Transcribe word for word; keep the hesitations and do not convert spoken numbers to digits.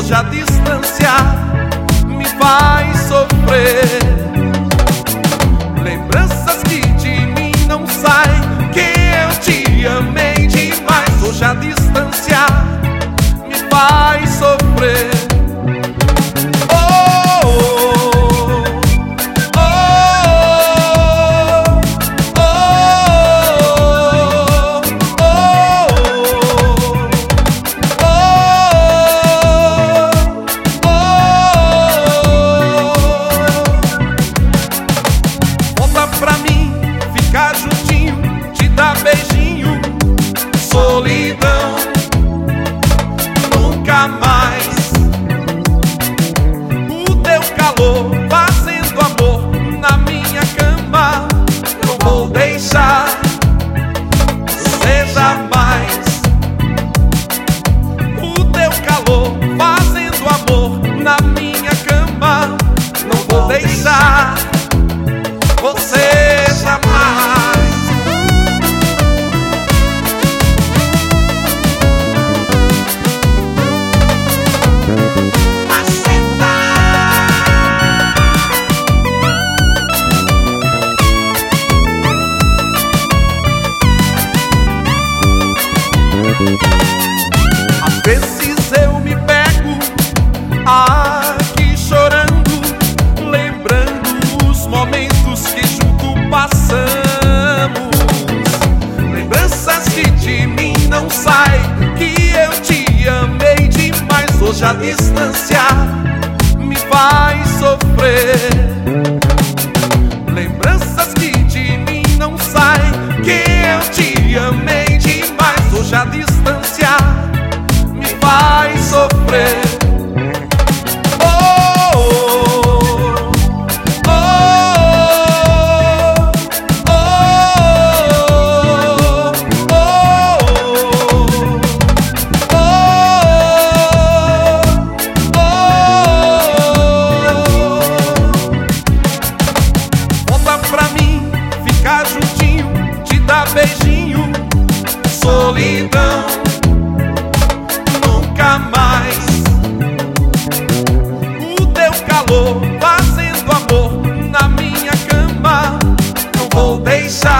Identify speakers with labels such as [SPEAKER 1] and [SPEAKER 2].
[SPEAKER 1] hoje a distância me faz sofrer. Lembranças que de mim não saem, que eu te amei demais. Hoje a distância me faz sofrer. Juntinho, te dar beijinho, solidão, nunca mais. O teu calor fazendo amor na minha cama, não vou deixar você jamais. O teu calor fazendo amor na minha cama, não vou deixar você jamais. Às vezes eu me pego aqui chorando, lembrando os momentos que junto passamos. Lembranças que de mim não saem, que eu te amei demais. Hoje a distância me faz sofrer. Lembranças que de mim não saem, que eu te amei demais. Hoje a distância me faz sofrer. Juntinho, te dar beijinho, solidão, nunca mais. O teu calor fazendo amor na minha cama, não vou deixar